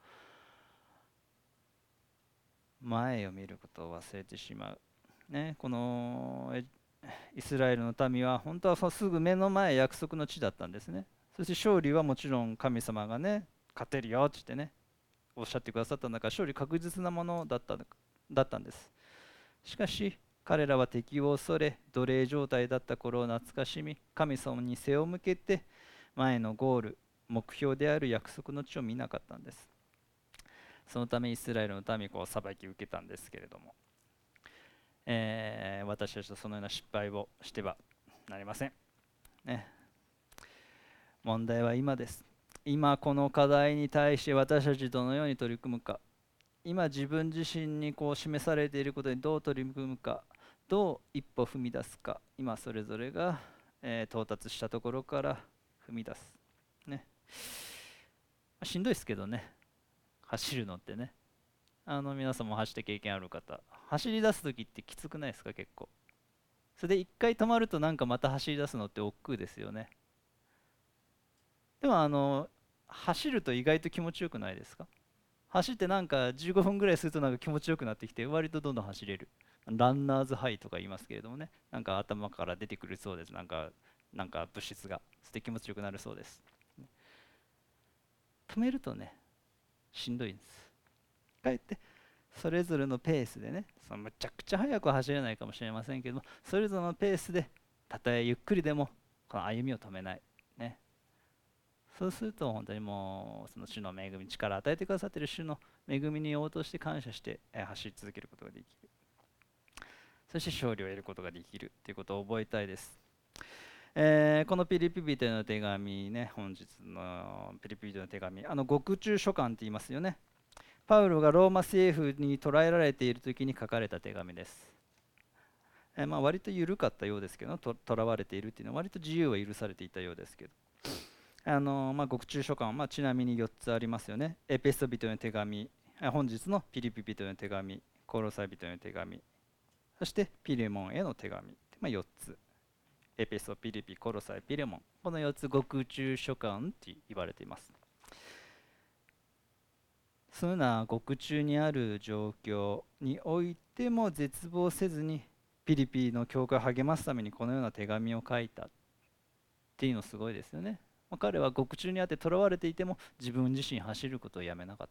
前を見ることを忘れてしまう、ね。このイスラエルの民は本当はすぐ目の前約束の地だったんですね。そして勝利はもちろん神様がね勝てるよって言ってねおっしゃってくださった中、勝利確実なものだったんです。しかし彼らは敵を恐れ奴隷状態だった頃を懐かしみ、神様に背を向けて前のゴール目標である約束の地を見なかったんです。そのためイスラエルの民は裁きを受けたんですけれども、私たちとそのような失敗をしてはなりません、ね。問題は今です。今この課題に対して私たちどのように取り組むか、今自分自身に示されていることにどう取り組むか、どう一歩踏み出すか、今それぞれが、到達したところから踏み出す、ね。しんどいですけどね、走るのってね。皆さんも走って経験ある方、走り出す時ってきつくないですか？結構。それで一回止まるとなんかまた走り出すのって億劫ですよね。でも走ると意外と気持ちよくないですか？走ってなんか15分ぐらいするとなんか気持ちよくなってきて割とどんどん走れる。ランナーズハイとか言いますけれどもね、なんか頭から出てくるそうです。なんか物質がそして気持ちよくなるそうです。止めるとねしんどいんです。かえってそれぞれのペースでね、むちゃくちゃ速くは走れないかもしれませんけども、それぞれのペースでたとえゆっくりでもこの歩みを止めないね。そうすると本当にもうその主の恵み、力を与えてくださっている主の恵みに応答して感謝して走り続けることができる。そして勝利を得ることができるということを覚えたいです。このピリピ人への手紙ね、本日のピリピ人への手紙、獄中書簡って言いますよね。パウロがローマ政府に捕らえられている時に書かれた手紙です。割と緩かったようですけど、捕らわれているっていうのは割と自由は許されていたようですけど、獄中書簡は、ちなみに4つありますよね。エペソ人への手紙、本日のピリピ人への手紙、コロサイ人への手紙、そしてピレモンへの手紙、4つ。エペソ、ピリピ、コロサイ、ピレモン、この4つ獄中書簡って言われています。そのような獄中にある状況においても絶望せずにピリピの教会を励ますためにこのような手紙を書いたっていうのすごいですよね。彼は獄中にあって囚われていても自分自身走ることをやめなかった。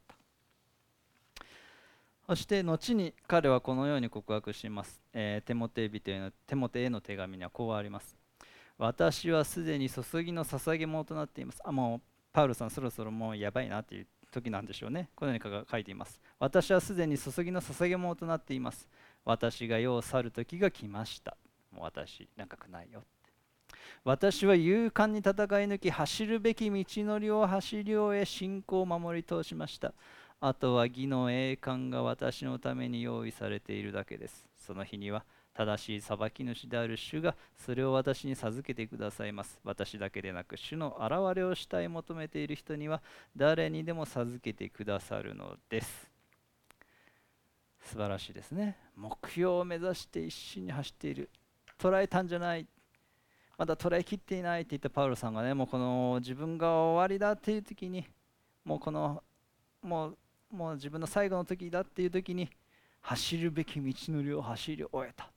そして後に彼はこのように告白します。テモテへの手紙にはこうあります。私はすでに注ぎの捧げ物となっています。もうパウロさんそろそろもうやばいなっていう時なんでしょうね。このように書いています。私はすでに注ぎの捧げ物となっています。私が世を去る時が来ました。もう私長くないよって。私は勇敢に戦い抜き走るべき道のりを走り終え信仰を守り通しました。あとは義の栄冠が私のために用意されているだけです。その日には正しい裁き主である主がそれを私に授けてくださいます。私だけでなく主の現れをしたい求めている人には誰にでも授けてくださるのです。素晴らしいですね。目標を目指して一心に走っている。捉えたんじゃない、まだ捉えきっていないって言ったパウロさんがね、もうこの自分が終わりだっていう時に、もうこのもう自分の最後の時だっていう時に走るべき道のりを走り終えた。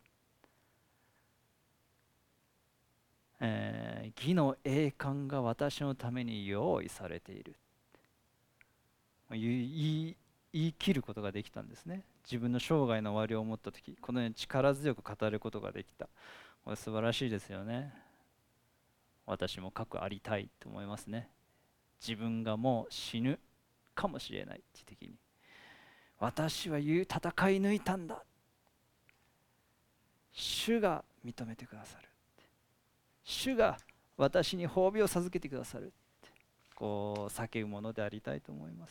義の栄冠が私のために用意されている。言い切ることができたんですね。自分の生涯の終わりを思った時、このように力強く語ることができた。これ素晴らしいですよね。私もかくありたいと思いますね。自分がもう死ぬかもしれないって時に、私は戦い抜いたんだ。主が認めてくださる。主が私に褒美を授けてくださる。こう叫ぶものでありたいと思います。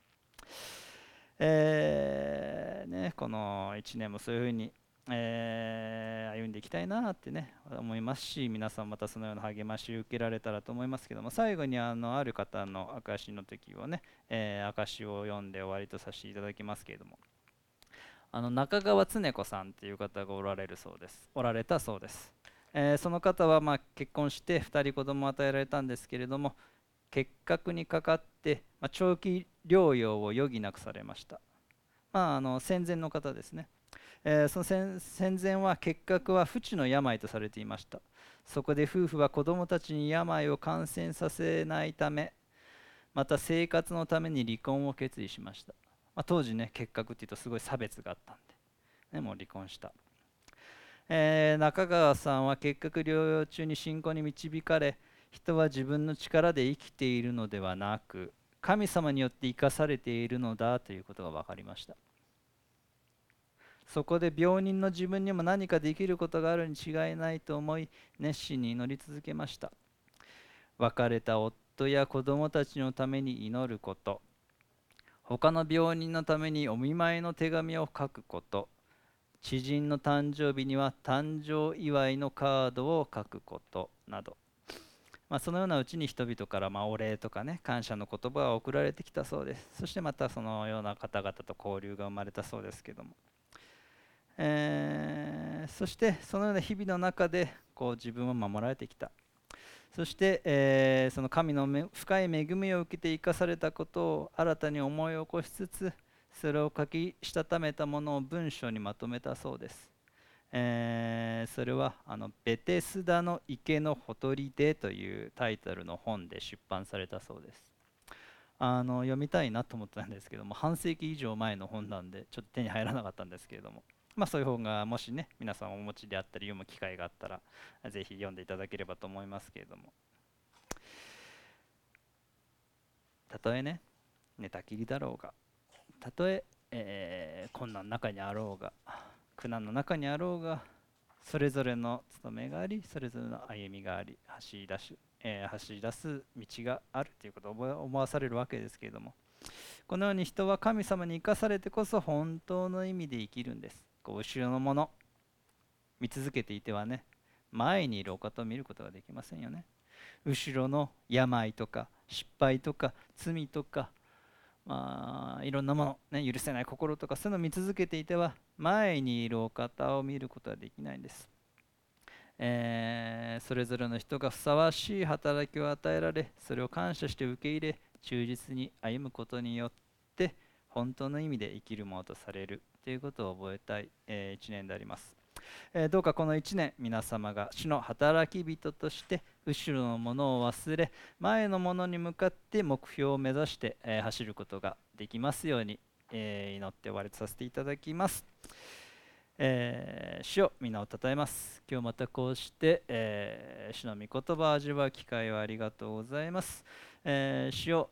この1年もそういうふうに、歩んでいきたいなってね思いますし、皆さんまたそのような励ましを受けられたらと思いますけども、最後にある方の証の時をね、証を読んで終わりとさせていただきますけれども、中川恒子さんっていう方がおられたそうです。その方は結婚して2人子供を与えられたんですけれども、結核にかかって、長期療養を余儀なくされました。戦前の方ですね。その戦前は結核は不治の病とされていました。そこで夫婦は子供たちに病を感染させないため、また生活のために離婚を決意しました。当時ね、結核っていうとすごい差別があったんで、もう離婚した。中川さんは結核療養中に信仰に導かれ、人は自分の力で生きているのではなく神様によって生かされているのだということが分かりました。そこで病人の自分にも何かできることがあるに違いないと思い、熱心に祈り続けました。別れた夫や子供たちのために祈ること、他の病人のためにお見舞いの手紙を書くこと、知人の誕生日には誕生祝いのカードを書くことなど、そのようなうちに人々からお礼とかね、感謝の言葉が送られてきたそうです。そしてまたそのような方々と交流が生まれたそうですけども、そしてそのような日々の中で自分を守られてきた。そして、その神の深い恵みを受けて生かされたことを新たに思い起こしつつ、それを書きしたためたものを文章にまとめたそうです。それはベテスダの池のほとりでというタイトルの本で出版されたそうです。 読みたいなと思ったんですけども、半世紀以上前の本なんでちょっと手に入らなかったんですけれども、そういう本がもしね皆さんお持ちであったり読む機会があったらぜひ読んでいただければと思いますけれども、たとえね寝たきりだろうが、たとえ困難の中にあろうが苦難の中にあろうが、それぞれの務めがあり、それぞれの歩みがあり、走り出す道があるということを思わされるわけですけれども、このように人は神様に生かされてこそ本当の意味で生きるんです。後ろのもの見続けていてはね、前にいるお方を見ることができませんよね。後ろの病とか失敗とか罪とか、いろんなもの、ね、許せない心とかそういうのを見続けていては前にいるお方を見ることはできないんです。それぞれの人がふさわしい働きを与えられ、それを感謝して受け入れ忠実に歩むことによって本当の意味で生きるものとされるということを覚えたい、一年であります。どうかこの1年皆様が主の働き人として後ろのものを忘れ前のものに向かって目標を目指して、走ることができますように、祈って終わりとさせていただきます。主よ皆をたたえます。今日またこうして、主の御言葉を味わう機会をありがとうございます。主よ、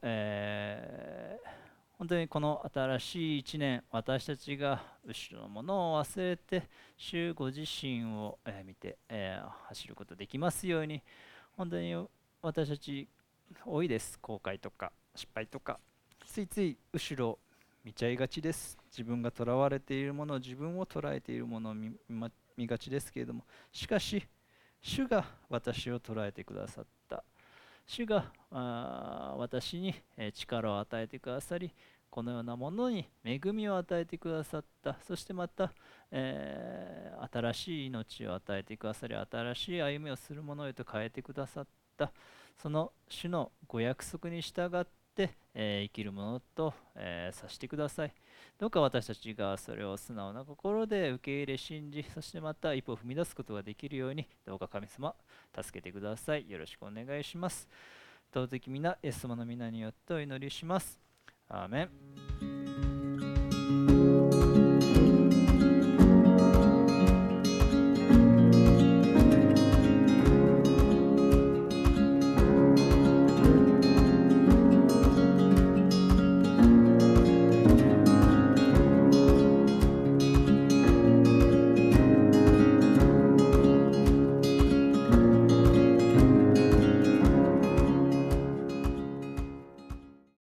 本当にこの新しい一年、私たちが後ろのものを忘れて主ご自身を見て走ることができますように。本当に私たち多いです。後悔とか失敗とかついつい後ろ見ちゃいがちです。自分がとらわれているもの、自分を捉えているものを見がちですけれども、しかし主が私を捉えてくださった。主が私に力を与えてくださり、このようなものに恵みを与えてくださった。そしてまた、新しい命を与えてくださり、新しい歩みをするものへと変えてくださった。その主のご約束に従って、生きるものと、させてください。どうか私たちがそれを素直な心で受け入れ信じ、そしてまた一歩踏み出すことができるように、どうか神様助けてください。よろしくお願いします。尊き皆イエス様の皆によってお祈りします。アーメン。